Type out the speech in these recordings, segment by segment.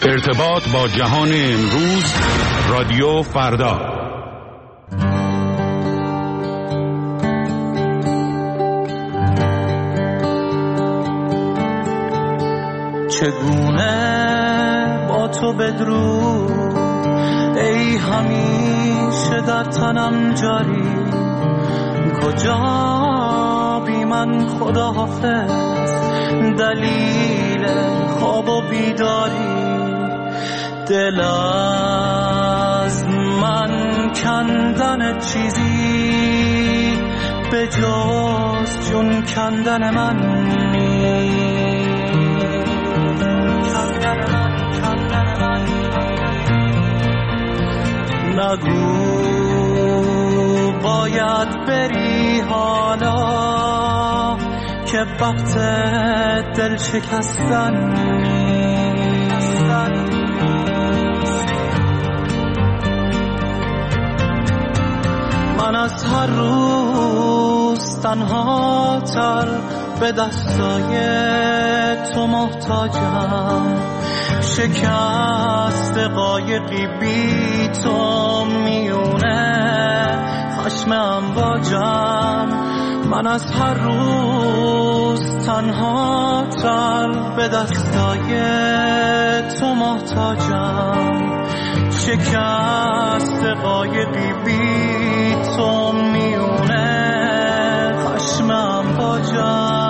ارتباط با جهان امروز، رادیو فردا. چگونه با تو بدرود ای همیشه در تنم جاری، کجا بی من خداحافظ دلیل خواب و بیداری، دل از من کندن چیزی به جز جون کندن من نگو باید بری حالا که وقت دل شکستن من از هر روز تنها تر به دستای تو محتاجم، شکست قایقی بی تو میونه خشم امواجم، من از هر روز تنها تر به دستای تو محتاجم، شکست قایقی بی تو میونه خشم امواجم.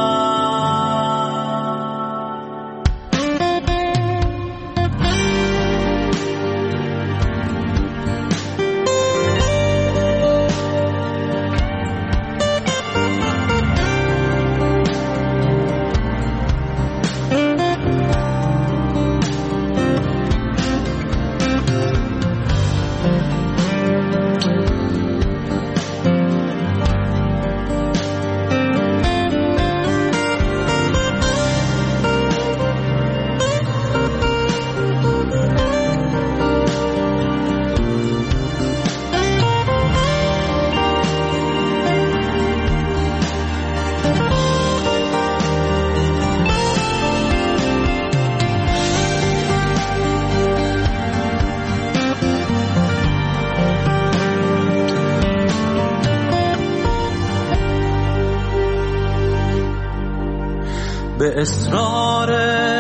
به اصرار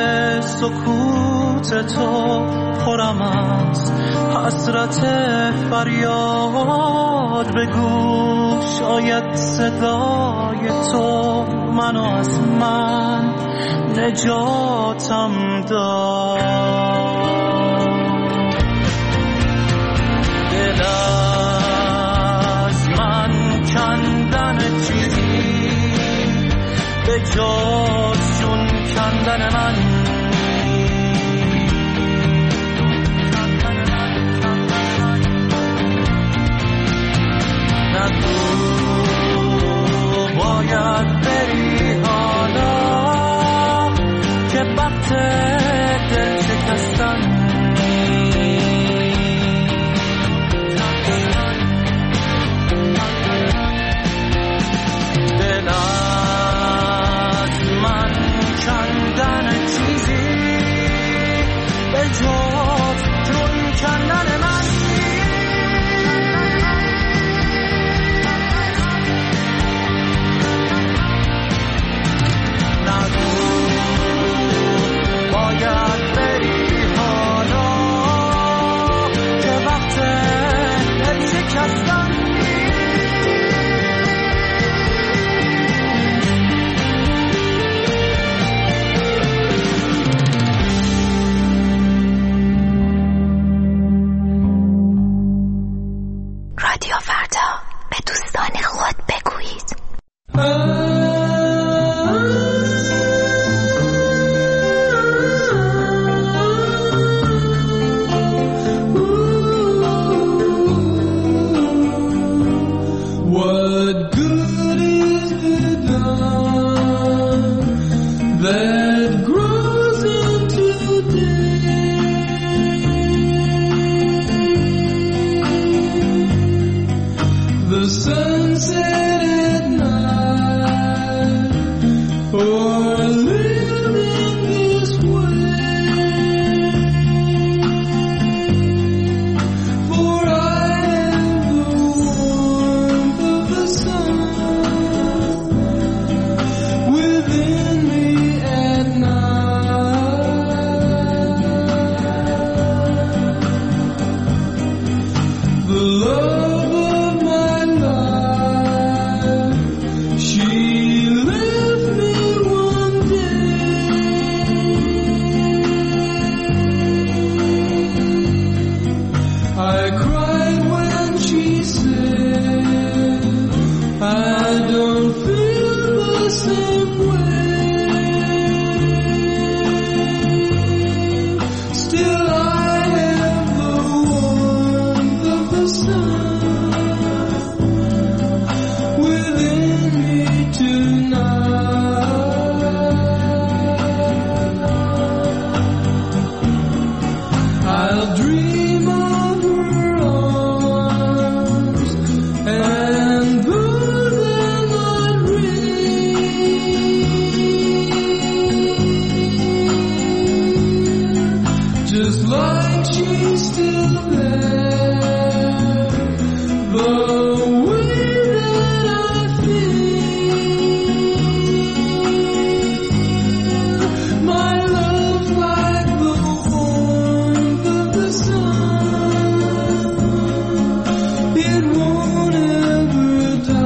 سکوت تو پرم از حسرت فریاد، بگو شاید صدای تو منو از من نجاتم داد، دل از من کندن چیزی به جز جون کندن من نگو باید بری حالا که وقت دل شکستن باید بری حالا she's still there. The way that I feel, my love's like the warmth of the sun. It won't ever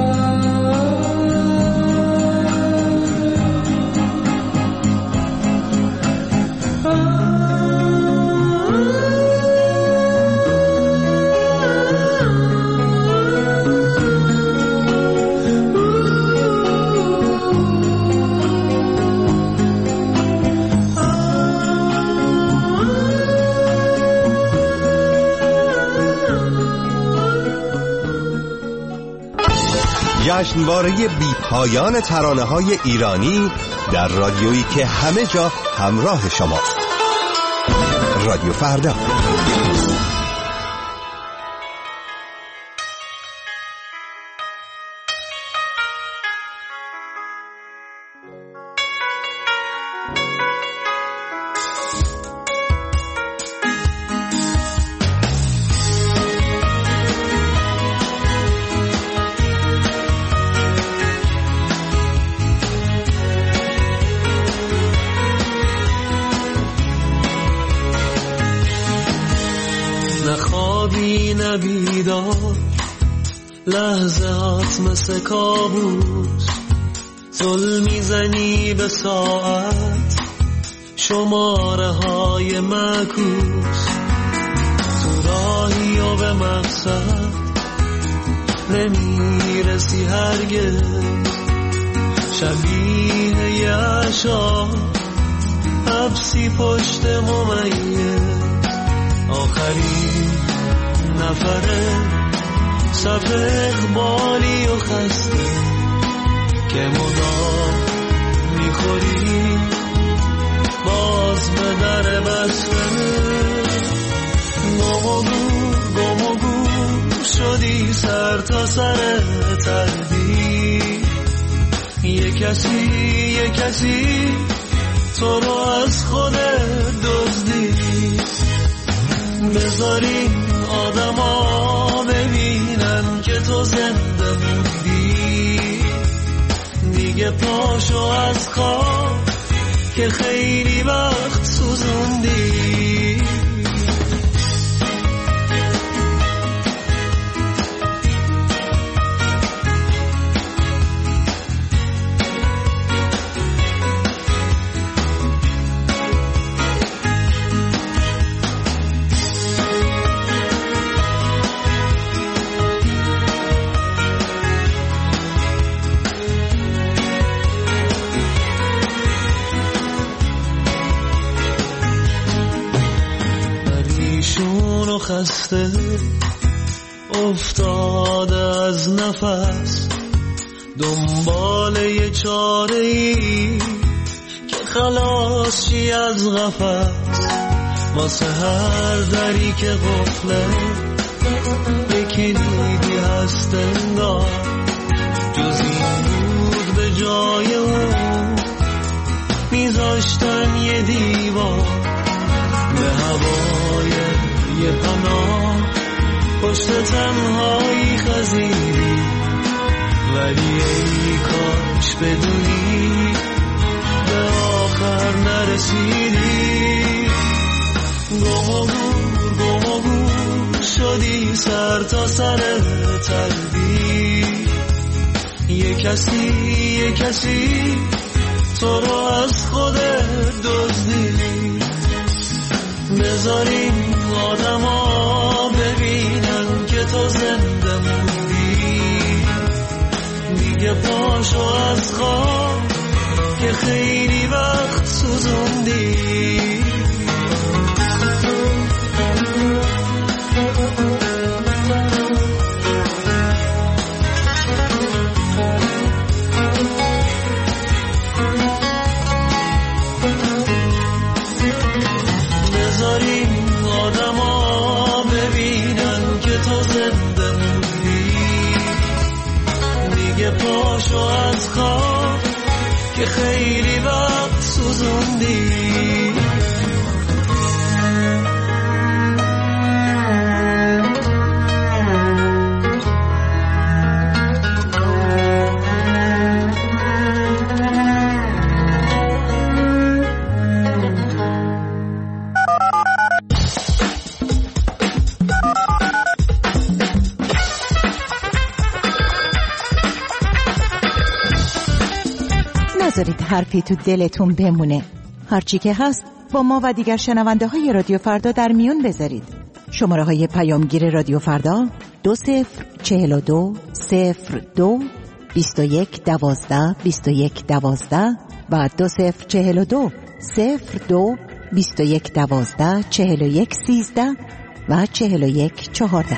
جشنواره بی پایان ترانه‌های ایرانی در رادیویی که همه جا همراه شماست. رادیو فردا. بیدار لحظات مثل کابوس، زل میزنی به ساعت، شماره های معکوس، تو راهی و به مقصد نمیرسی هرگز، شبیه یه عشاق حبسی پشت ممیز، آخرین نفره صف اقبالی و خسته که مدام میخوری باز به در بسته، گم و گور شدی سر تا سر تردید، یه کسی تو رو از خودت دزدید، بذاری آدما ببینن که تو زنده موندی، دیگه پاشو از خواب که خیلی وقت سوزوندی. خسته افتاده از نفس، دنبال یه چاره‌ای که خلاص شی از قفس، واسه هر دری که قفله یکی دیدی هست انگار، جز این بود به جای اون میذاشتن یه دیوار، به هوای یه پناه پشت تنهایی خزیدی، ولی ای کاش بدونی به آخر نرسیدی، گم و گور شدی سر تا سر تردید، یه کسی تو رو از خودت دزدید، بذاریم آدما ببینن که تو زنده موندی، دیگه پاشو از خواب که خیلی وقت سوزوندی. پاشو از خواب که خیلی وقت سوزوندی. نذارید حرفی تو دلتون بمونه. هرچی که هست با ما و دیگر شنونده های رادیو فردا در میون بذارید. شماره های پیامگیر رادیو فردا 2042 02 21 12 21 12 و 2042 02 21 12 41 13 و 41 14.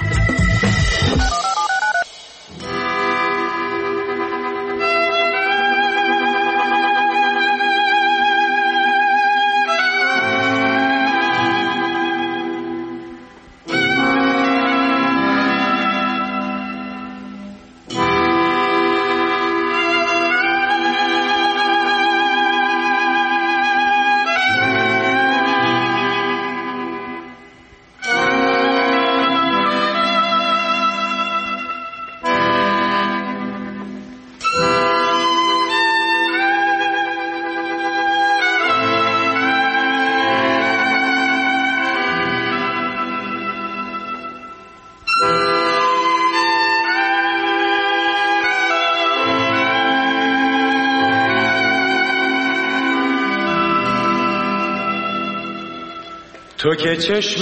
تو که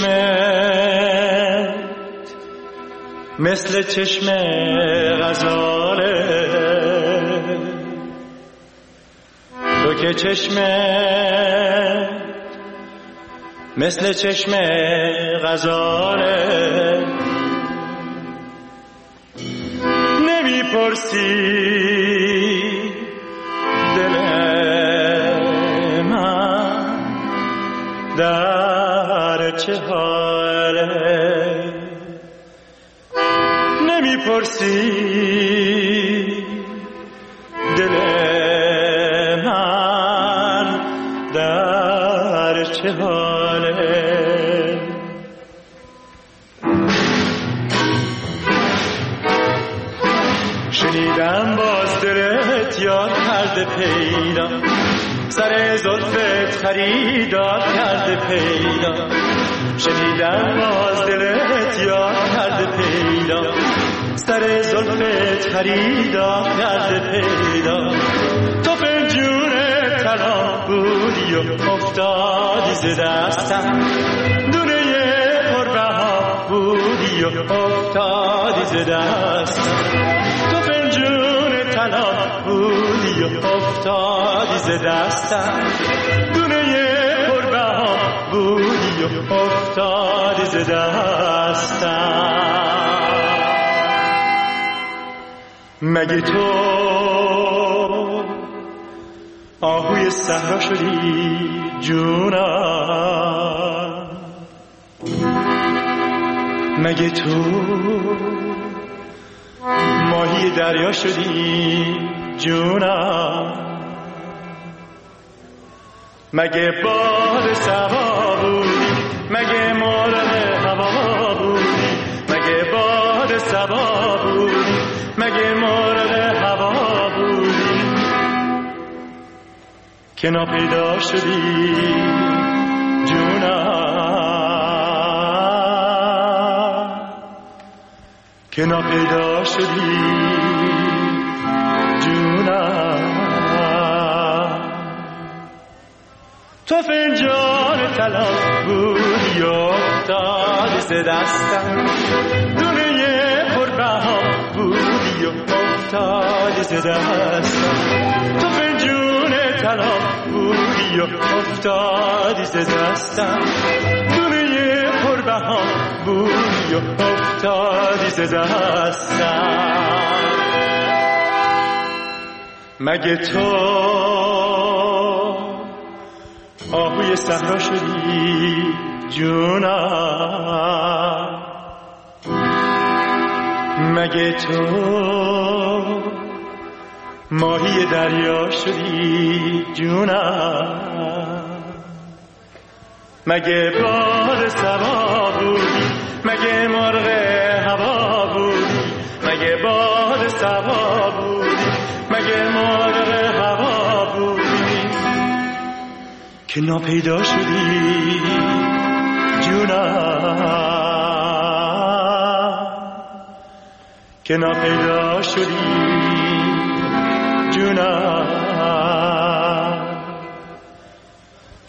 چشمت مثل چشم غزاله، تو که چشمت مثل چشم غزاله، نمیپرسی دل من در چه حاله، نمیپرسی دل من در چه حاله. شنیدم باز دلت یاد کرده پیدا، سر زلفت خریدار کرده پیدا. شنیدم باز دلت یاد کرده پیدا، سر زلفت خریدار کرده پیدا. تو پنجون طلا بودی و افتادی ز دستم، دونه پربها بودی و افتادی ز دستم. تو پنجون طلا بودی و افتادی ز دستم، دونه پربها بودی و افتادی ز دستم. مگه تو آهوی صحرا شدی جونم، مگه تو ماهی دریا شدی جونم، مگه باد صبا بودی، مگه مرغ هوا بودی، مگه باد صبا بودی، مگه مرغ هوا بودی که ناپیدا شدی جونم، که ناپیدا شدی جونم. تو فنجان طلا بودی افتادی ز دستم، دونه پربها بودی افتادی ز دستم. تو فنجون طلا بودی افتادی ز دستم، دونه پربها بودی افتادی ز دستم. مگه تو آهوی صحرا شدی جونم، مگه تو ماهی دریا شدی جونم، مگه باد صبا بودی، مگه مرغ هوا بودی، مگه باد صبا بودی، مگه مرغ هوا بودی که ناپیدا شدی جونم، که ناپیدا شدی جونم.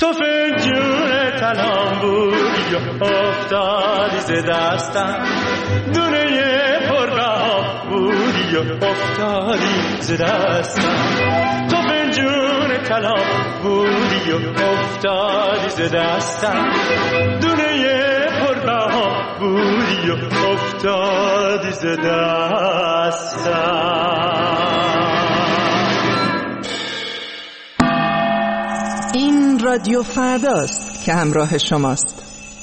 تو فنجون طلام بودی و افتادی ز دستم، دونه پرگاه بودی و افتادی ز دستم. تو فنجون طلام بودی و افتادی ز دستم، دونه پرگاه بودی و افتادی ز دستم. این رادیو فرداست که همراه شماست.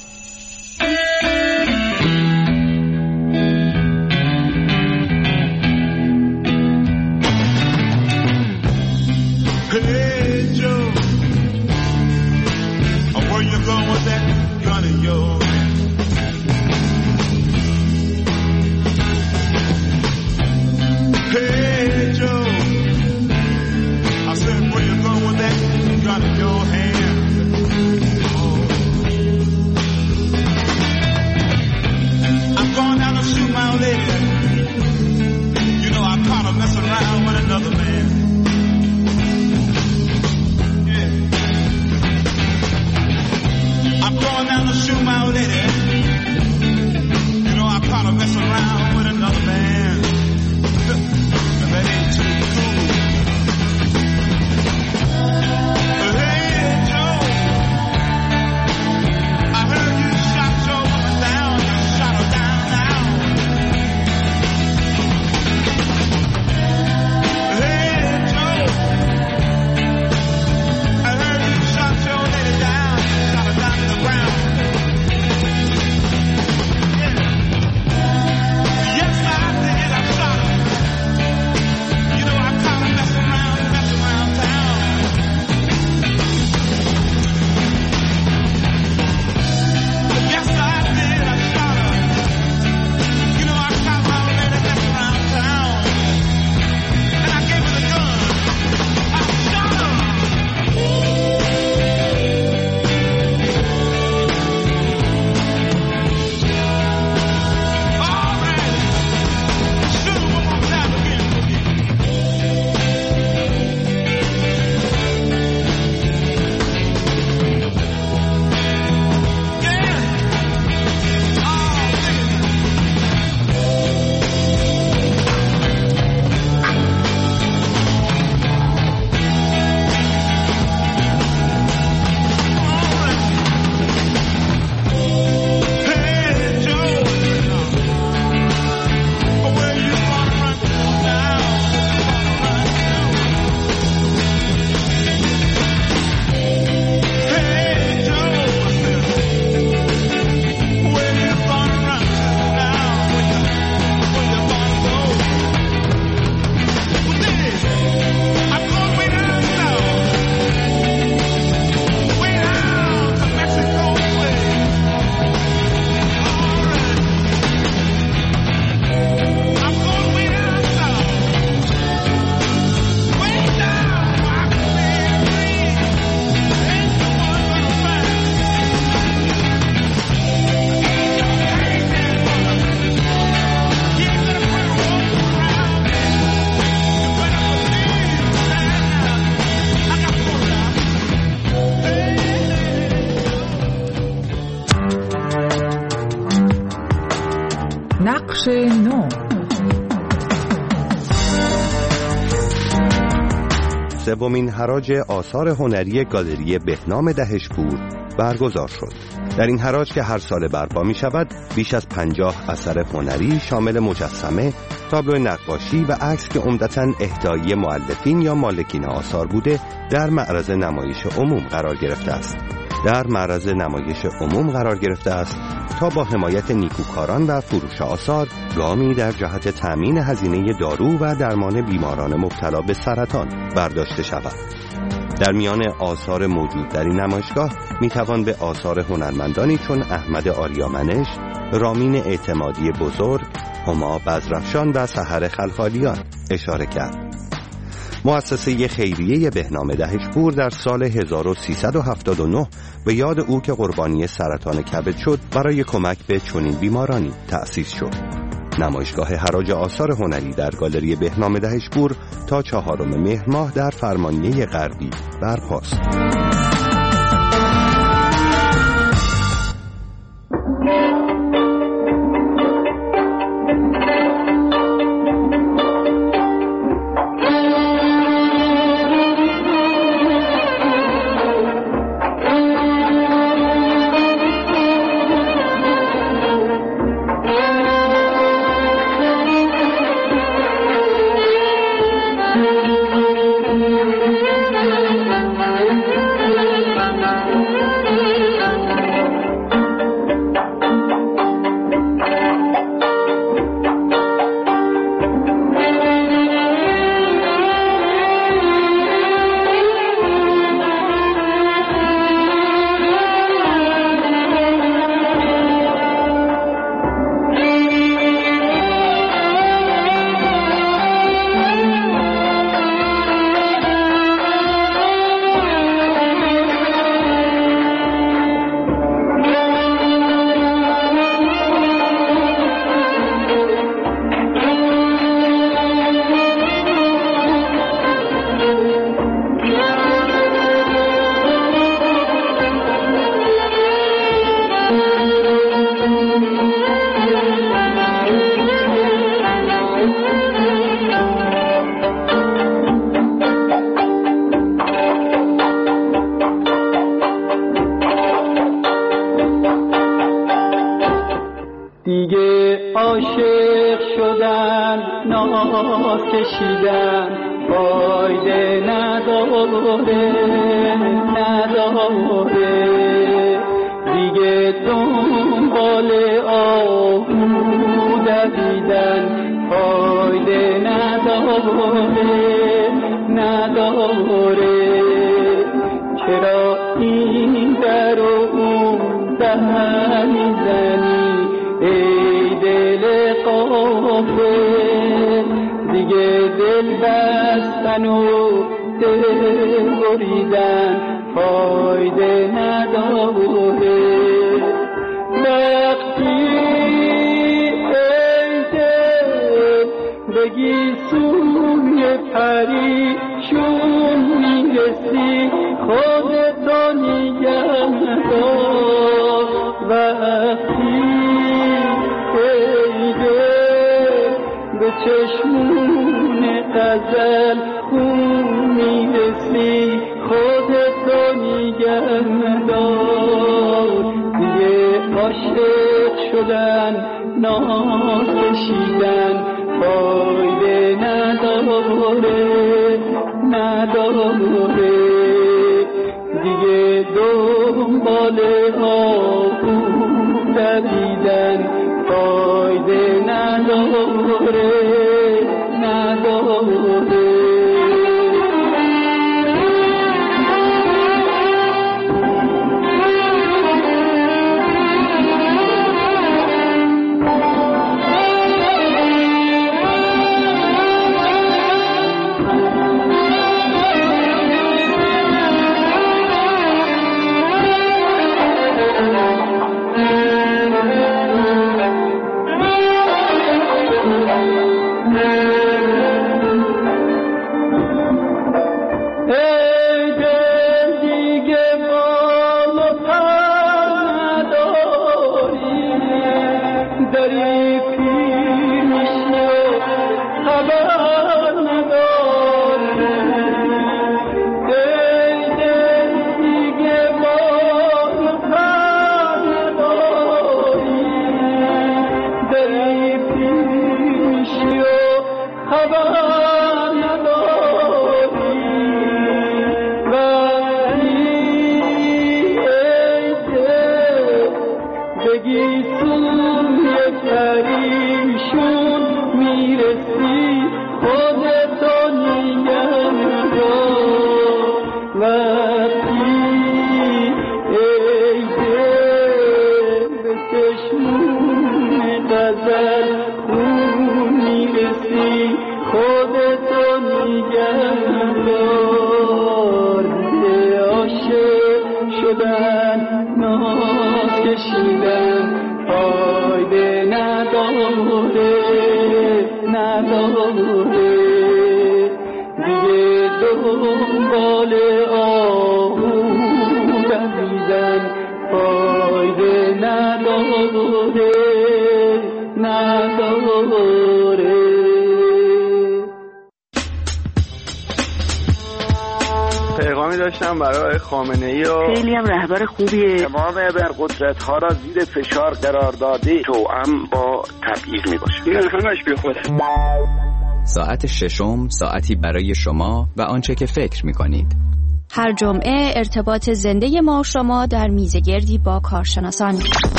نقش نو. سومین حراج آثار هنری گالری بهنام دهشپور برگزار شد. در این حراج که هر سال برپا می شود، بیش از 50 اثر هنری شامل مجسمه، تابلو نقاشی و عکس که عمدتاً اهدایی مؤلفین یا مالکین آثار بوده در معرض نمایش عموم قرار گرفته است. تا با حمایت نیکوکاران و فروش آثار گامی در جهت تأمین هزینه دارو و درمان بیماران مبتلا به سرطان برداشته شود. در میان آثار موجود در این نمایشگاه میتوان به آثار هنرمندانی چون احمد آریامنش، رامین اعتمادی بزرگ، هما بزرفشان و سحر خلخالیان اشاره کرد. مؤسسه خیریه بهنام دهشپور در سال 1379 به یاد او که قربانی سرطان کبد شد برای کمک به چنین بیمارانی تأسیس شد. نمایشگاه حراج آثار هنری در گالری بهنام دهشپور تا 4 مهر ماه در فرمانیه غربی برپاست. عاشق شدن ناز کشیدن فایده نداره دیگه دنبال آهو دویدن فایده نداره چرا این در و اون در میزنی ای دل غافل دیگه دل بستن و دل بریدن فایده نداره وقتی ای دل بگی سوی پریشون میرسی خودتو نگه دار وقتی ای دل به چشمون غزل خون میرسی خودتو نگه دار دیگه عاشق شدن ناز کشیدن فایده نداره دیگه دنبال آهو دویدن فایده نداره پیغامی داشتم برای خامنه‌ای و خیلی هم رهبر خوبیه. امام ابرقدرت‌ها را زیر فشار قرار داده توأم با تبعیض میباشه. این همش بیخوده. ساعت ششم ساعتی برای شما و آنچه که فکر می‌کنید. هر جمعه ارتباط زنده ما و شما در میزگردی با کارشناسان.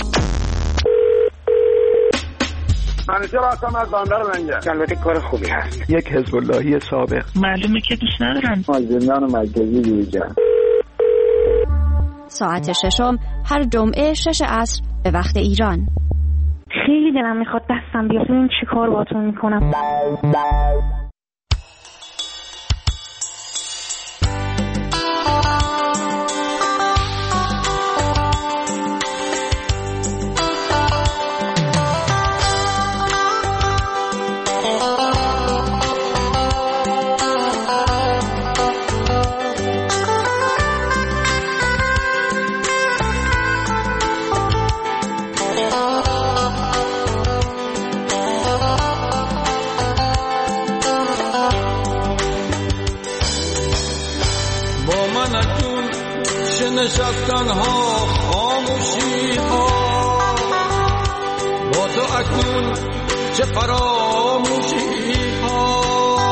منیجر هستم از بندر منجر. البته کار خوبی هست. یک حزب اللهی سابق. معلومه که دوست ندارم. از زندان مرکزی بیرون. ساعت ششم هر جمعه 6 عصر به وقت ایران. خیلی دلم میخواد دستم بیاد ببینم چی کار باهاتون میکنم. نشستن ها خاموشی ها با تو اکنون چه فراموشی ها.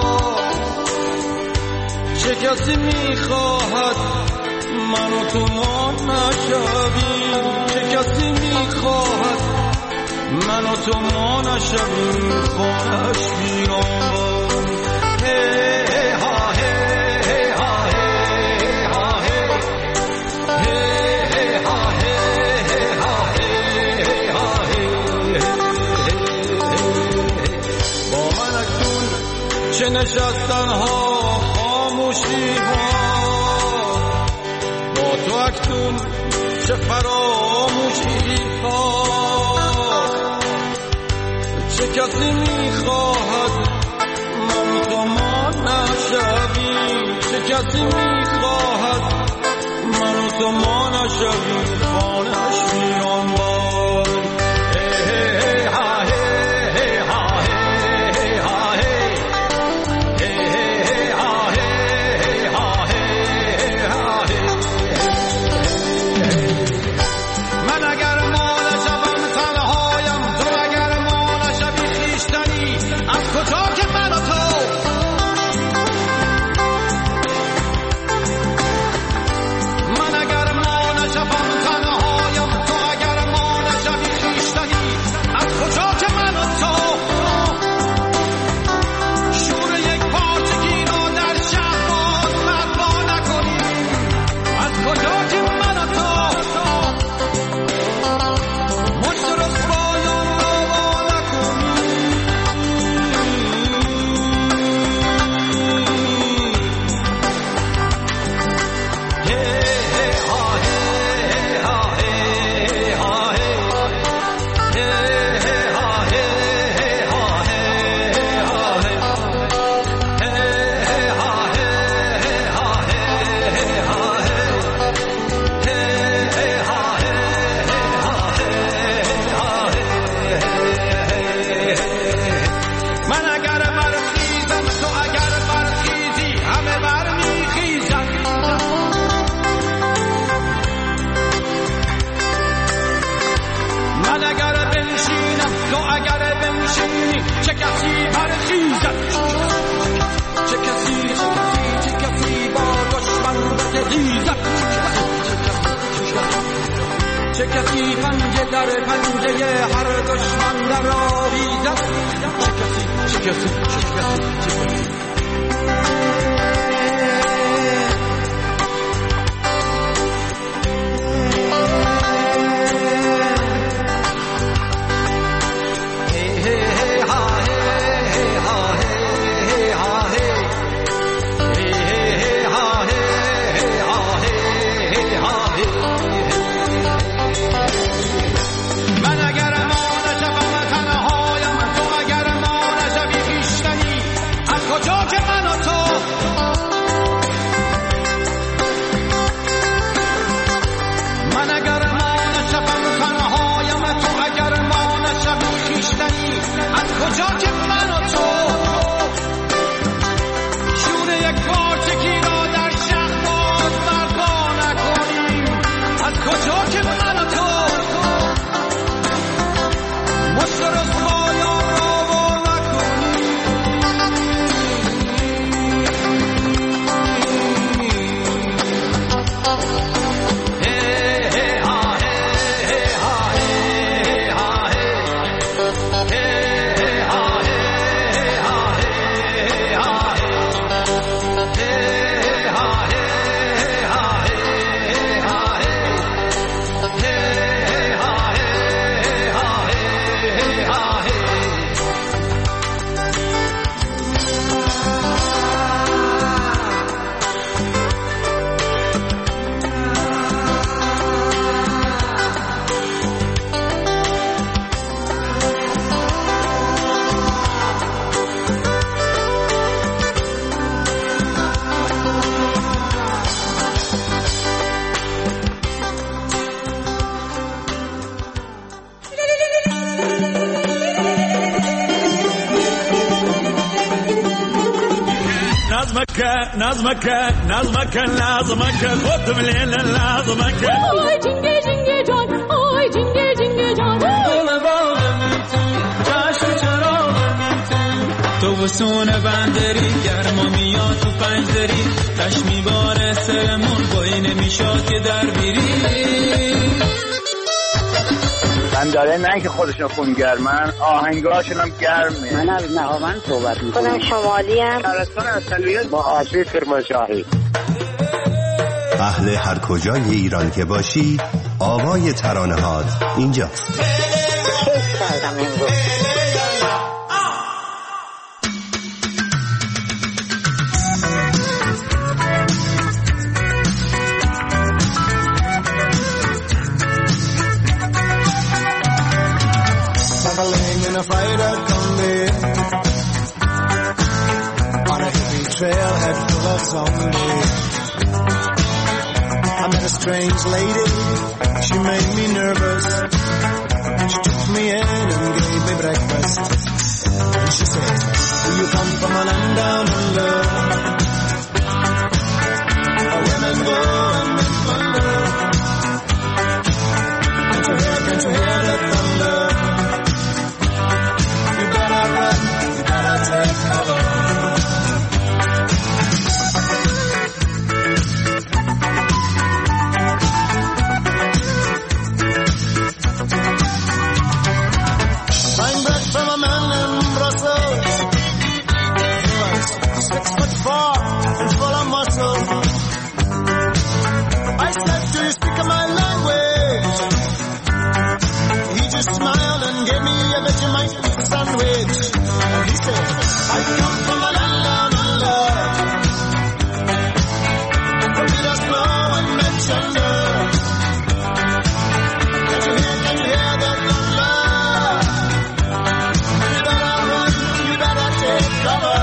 چه کسی میخواهد من و تو ما نشویم، چه کسی میخواهد من و تو ما نشویم، خانه‌اش ویران. هی ها هی ها هی ها هی ها هی ها هی. با من اکنون چه نشستن ها خاموشی ها، با تو اکنون چه فراموشی ها. چه کسی میخواهد من تو ما نشویم، چه کسی میخواهد من تو ما نشویم، خانه‌اش ویران باد. هی ها هی ها هی ها هی ها هی ها هی. من اگر ما نشوم تنهایم، تو اگر ما نشوی خویشتنی، از کجا که من و تو چه کسی پنجه در پنجه هر دشمن در آویزد، چه کسی نظمك لازمك خد من الليل لازمك آی جنگه جنگه جان آی جنگه جنگه جان دل باغ میتون تابستون بندری گرما میاد تو پنجدری تش میباره سرمون بایی نمیشاد که در بیری بنداره نه که خودشون خونگرمن آهنگاشون هم گرمه. من از نهاوند صحبت میکنم. خودم شمالی هم دارستان اصلیت با آسیب کرمانشاهی. اهل هر کجای ایران که باشی آوای ترانه هات اینجاست. کیف کردم امروز. In a fighter combi on a hippie trailhead full of zombies. I met a strange lady, she made me nervous. She took me in and gave me breakfast. And she said, do you come from a land down under? Where women go and men wonder. Can't you hear the thunder? Take cover. Buying bread from a man in Brussels. He was 6'4" and full of muscle. I said, do you speak my language? He just smiled and gave me a Vegemite sandwich. He said, I come from a land down under. From Petersburg and Manchester. Can you hear the thunder? You better run, you better take cover.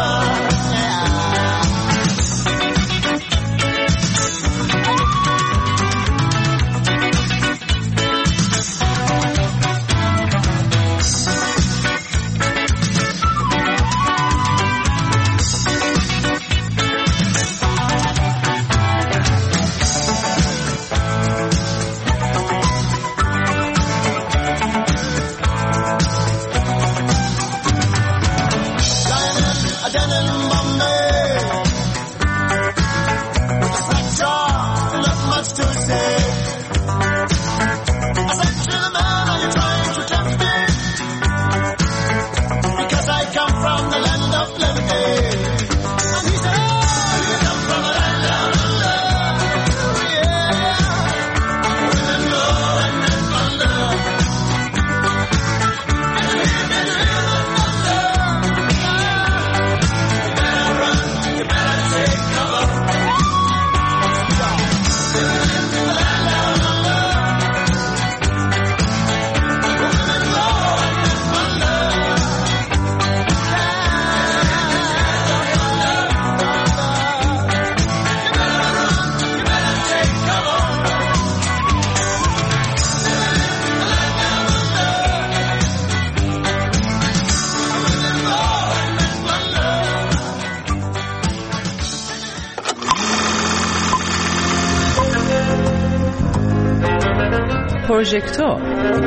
پروژکتور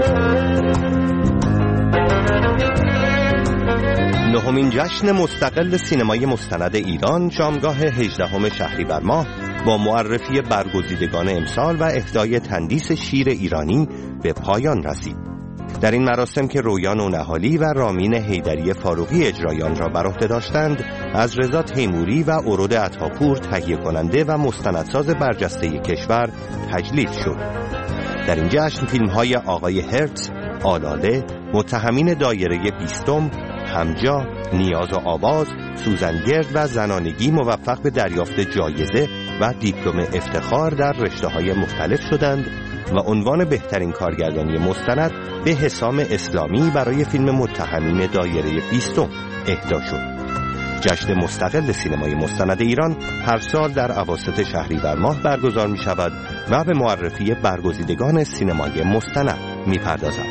نهمین جشن مستقل سینمای مستند ایران شامگاه 18 شهریور ماه با معرفی برگزیدگان امسال و اهدای تندیس شیر ایرانی به پایان رسید. در این مراسم که رویان نهالی و رامین حیدری فاروقی اجرایان را بر عهده داشتند، از رضا تیموری و ارود عطاپور تهیه کننده و مستندساز برجسته کشور تجلیل شد. در این جشن فیلم‌های آقای هرتز، آلاله، متهمین دایره 20، همجا، نیاز و آواز، سوزنگرد و زنانگی موفق به دریافت جایزه و دیپلم افتخار در رشته‌های مختلف شدند و عنوان بهترین کارگردانی مستند به حسام اسلامی برای فیلم متهمین دایره 20 اهدا شد. جشن مستقل سینمای مستند ایران هر سال در اواسط شهریور ماه برگزار می شود و به معرفی برگزیدگان سینمای مستند می پردازد.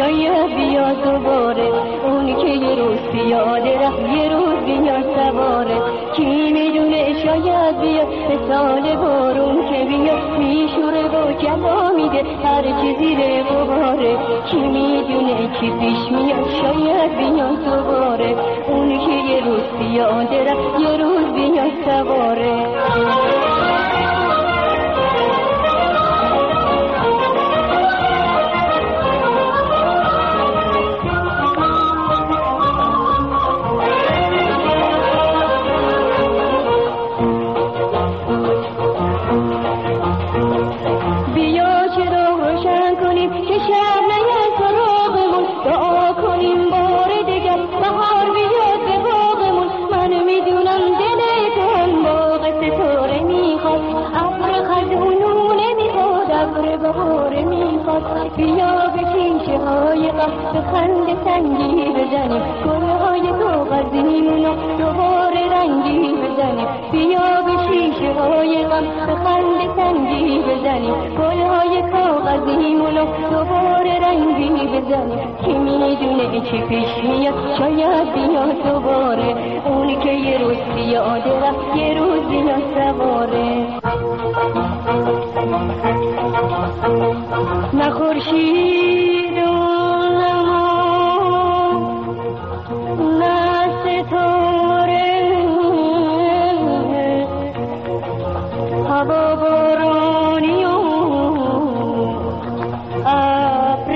شاید بیاد دوباره، اون که یه روز پیاده رفت یه روز بیاد سواره. کی میدونه شاید بیاد مثال بارون که بیاد میشوره و جلا میده هر چی زیر غباره. کی میدونه چی پیش میاد شاید بیاد دوباره، اون که یه روز پیاده رفت یه روز بیاد سواره. بیا به شیشه های غم به خنده سنگی بزنیم، گلهای کاغذیمونو دوباره رنگی بزنیم. بیا به شیشه های غم به خنده سنگی بزنیم، گلهای کاغذیمونو دوباره رنگی بزنیم. کی میدونه چی پیش میاد شاید بیاد دوباره، اونی که یه روز پیاده رفت یه روز بیاد سواره. نه خورشید و نه ستاره، هوا بارانی و ابر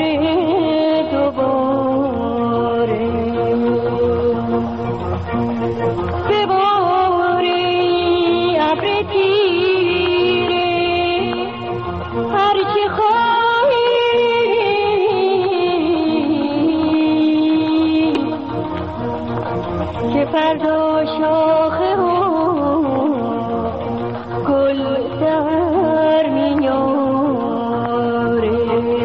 دوباره. بباری ابر تیره هرچی خواهی، که فردا شاخه و گل در میاره.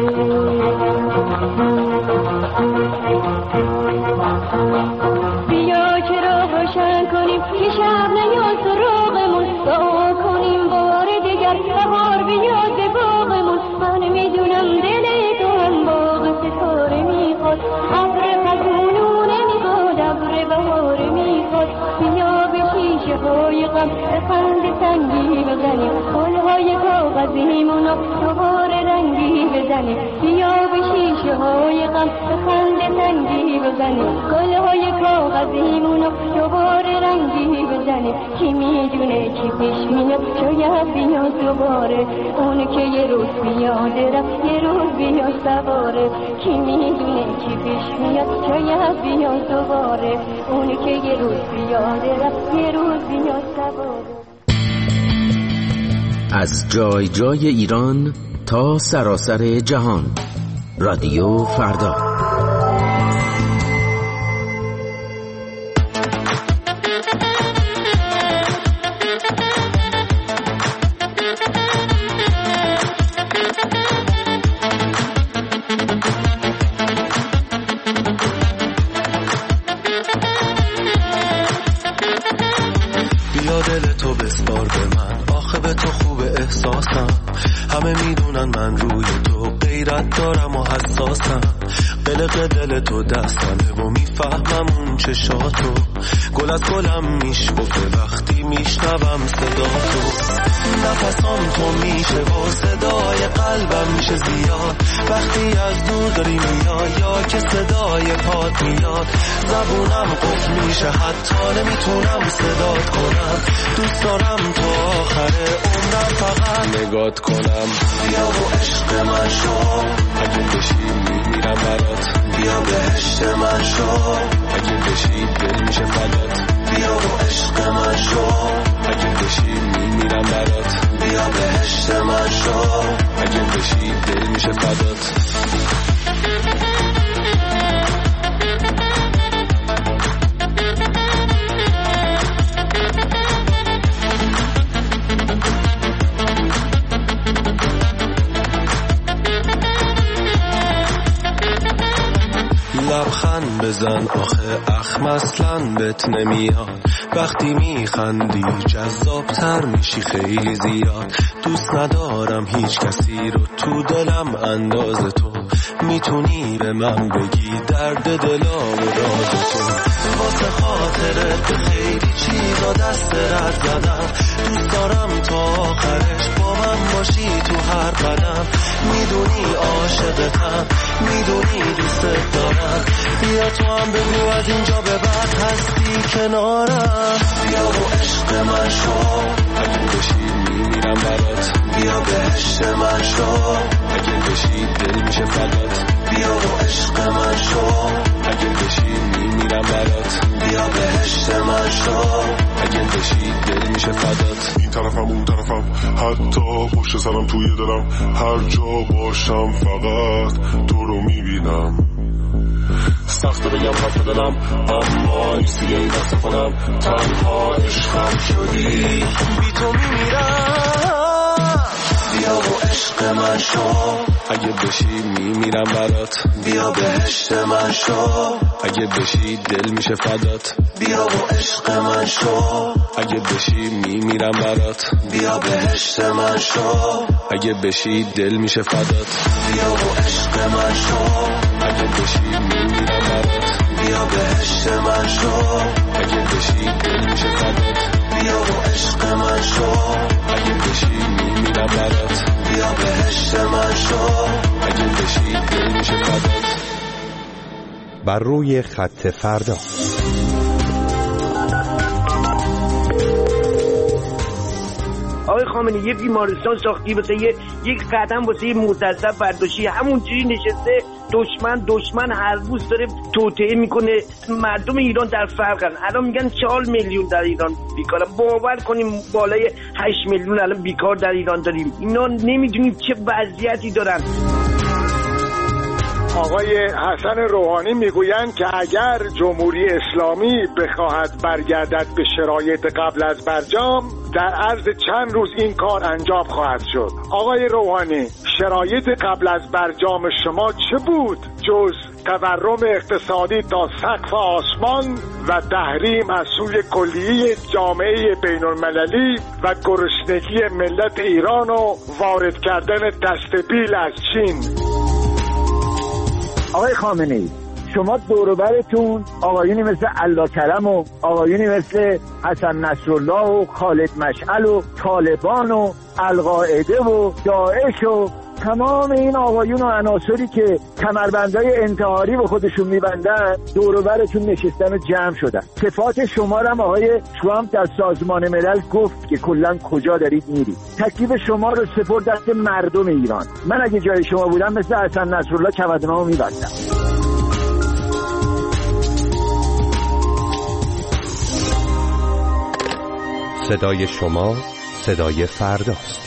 بیا که راه روشن کنیم که شب نیاد سراغمون، دعا کنیم بار دیگر بهار بیاد به باغمون. من میدونم دل تو هم باغ ستاره میخواد، ابر خزونو نمیخواد، ابر بهاره میخواد. بیا به شیشه های غم به خنده سنگی بزنیم، گلهای کاغذیمونو دوباره رنگی بزنیم. بیا به شیشه های غم به خنده سنگی بزنیم، گلهای کاغذیمونو دوباره رنگی بزنیم. کی میدونه چی پیش میاد شاید بیاد دوباره، اون که یه روز پیاده رفت یه روز بیاد سواره. کی میدونه چی پیش میاد شاید بیاد دوباره، اون که یه روز پیاده رفت یه روز بیاد سواره. از جای جای ایران تا سراسر جهان، رادیو فردا. همه میدونن من روی تو غیرت دارم و حساسم، قلق دل تو دستمه و میفهمم اون چشاتو. گل از گلم میشکفه وقتی میشنوم صدا تو، نفسام تو میشه و صدای قلبم میشه زیاد وقتی از دور داری میای یا که صدای پات میاد. زبونم قفل میشه حتی نمیتونم صدات کنم، دوست دارم تو آخر عمرم فقط نگات کنم. بیا و عشق من شو، اگه بشی میمیرم برات. بیا بهشت من شو، اگه بشی دل میشه فدات. بیا و عشق من شو، اگه بشی میمیرم برات. بیا بهشت من شو، اگه بشی دل میشه فدات. لبخند بزن آخه اخم اصلا بهت نمیاد، وقتی میخندی جذابتر میشی خیلی زیاد. دوست ندارم هیچ کسی رو تو دلم انداز تو، میتونی به من بگی درد دلا و راز تو. واسه خاطرت به خیلی چیزا دست رد زدم، دوست دارم تا آخرش با من باشی تو هر قدم. میدونی عاشقتم، میدونی دوستت دارم، بیا تو هم بگو از اینجا به بعد هستی کنارم. بیا و عشق من شو، اگه بشی میمیرم برات. بیا بهشت من شو، اگه بشی دل میشه فدات. بیا و عشق من شو، اگه بشی میمیرم برات. بیا بهشت من شو، اگه بشی دل میشه فدات. این طرفم اون طرفم، حتی پشت سرم توی دلم، هر جا باشم فقط تو رو میبینم. سخت بگم حرف دلم، اما نیستی این دست کنم. تنها عشقم شدی، بی تو میمیرم. بیا و عشق من شو، اگه بشی میمیرم برات. بیا بهشت من شو، اگه بشی دل میشه فدات. بیا و عشق من شو، اگه بشی میمیرم برات. بیا بهشت من شو، اگه بشی دل میشه فدات. بیا و عشق من شو، اگه بشی میمیرم برات. بیا بهشت من شو، اگه بشی دل میشه فدات. بیا و عشق من شو، اگه بشی میمیرم برات. بیا بهشت من شو، اگه بشی دل میشه فدات. بر روی خط فردا. آقای خامنه‌ای یه بیمارستان ساختی واسه یک قدم واسه یه متصف برداشتی، همونجوری نشسته دشمن هر روز داره توطئه میکنه. مردم ایران در فرقن. الان میگن 4 میلیون در ایران بیکارن. باور کنیم بالای 8 میلیون الان بیکار در ایران داریم. اینا نمیدونیم چه وضعیتی دارن. آقای حسن روحانی میگویند که اگر جمهوری اسلامی بخواهد برگردد به شرایط قبل از برجام، در عرض چند روز این کار انجام خواهد شد. آقای روحانی، شرایط قبل از برجام شما چه بود جز تورم اقتصادی تا سقف آسمان و تحریم از سوی کلیه جامعه بین المللی و گرسنگی ملت ایران و وارد کردن دستبیل از چین؟ آقای خامنه‌ای، شما دوروبرتون آقایونی مثل الله کرم و آقایونی مثل حسن نصرالله و خالد مشعل و طالبان و القاعده و داعش و تمام این آقایون و عناصری که کمربندهای انتحاری به خودشون میبندن دوروبرتون نشستن و جمع شدن. صفات شما رو آقای ترامپ در سازمان ملل گفت که کلا کجا دارید میرید. تکلیف شما رو سپرد دست مردم ایران. من اگه جای شما بودم مثل حسن نصرالله چمدونامو میبندم. صدای شما صدای فرداست.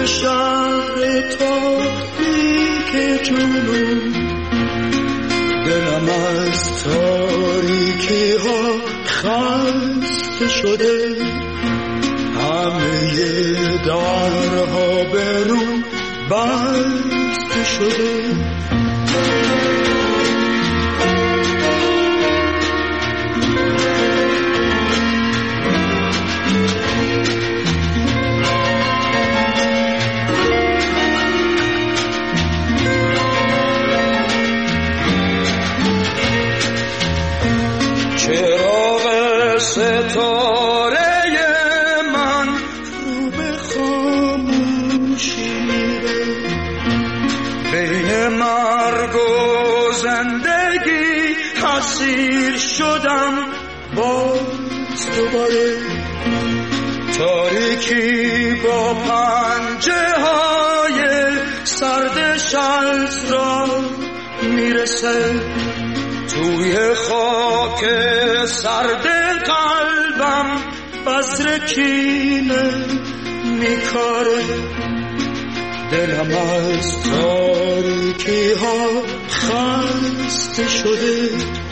شهر تاریک جنون، دلم از تاریکی ها خسته شده، همه درها برون بسته شده. چراغ ستاره من رو به خاموشی میره، بین مرگ و زندگی اسیر شدم باز دوباره. تاریکی با پنجه های سردش از را میرسه، توی خاک سرد قلبم بذر کینه میکاره. دلم از تاریکی ها خسته شده،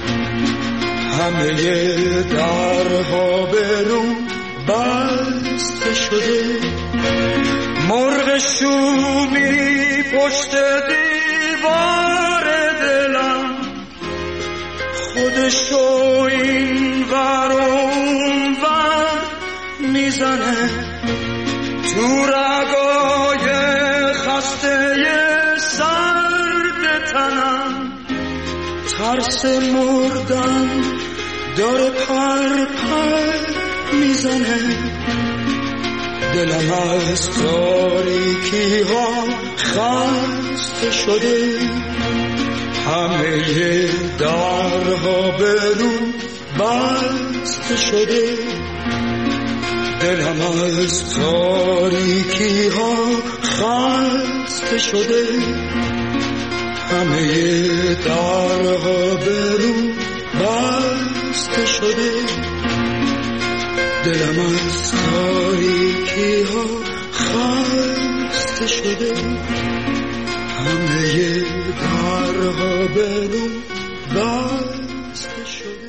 همه درها برون بسته شده. مرغ شومی پشت دیوار دلم، خودشو این ور اون ور میزنه، تو رگای خسته سرد تنم ترس مردن داره پر پر میزنه. دلم از تاریکی ها خسته شده، همه درها برون بسته شده. دلم از تاریکی ها خسته شده، همه درها برون بسته شده. دلم از تاریکی ها خسته شده، همه درها برون بسته شده.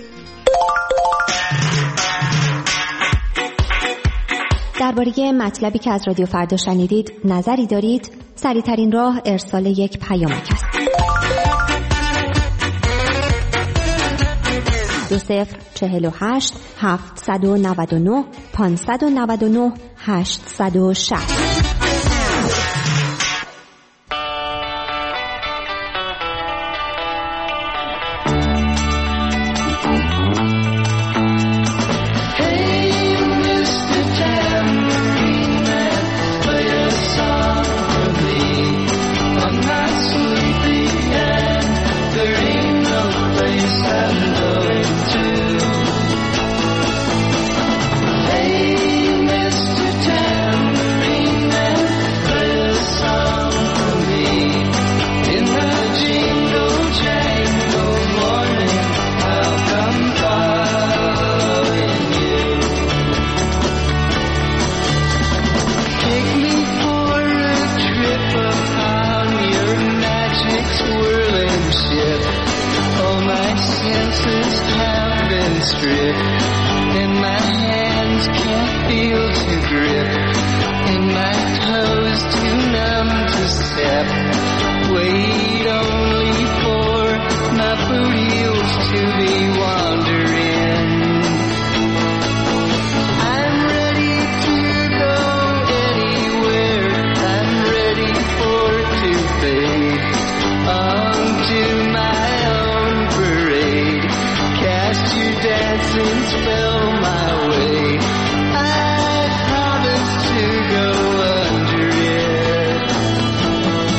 درباره مطلبی که از رادیو فردا شنیدید نظری دارید؟ سریع‌ترین راه ارسال یک پیامک است. 2048 799 599 860.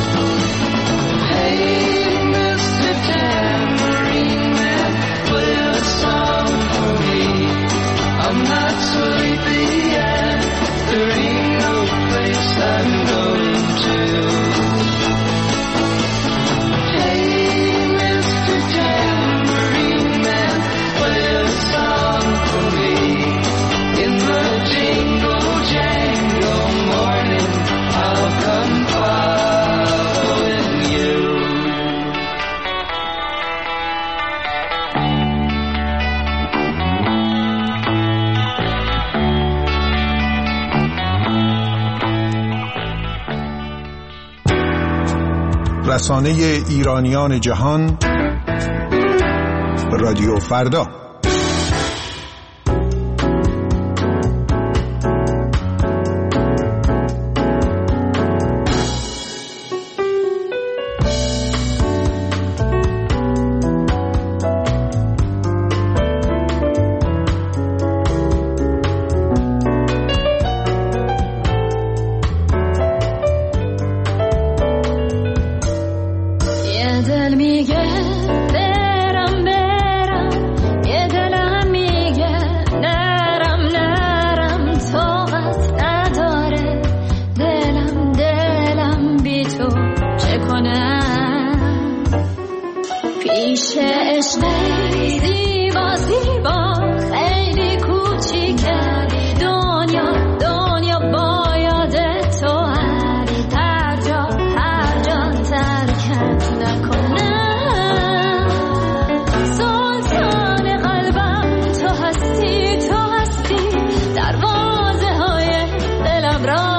Well رسانه ایرانیان جهان، رادیو فردا.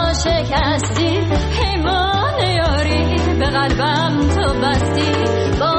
شکستی پیمان یاری به قلبم تو بستی.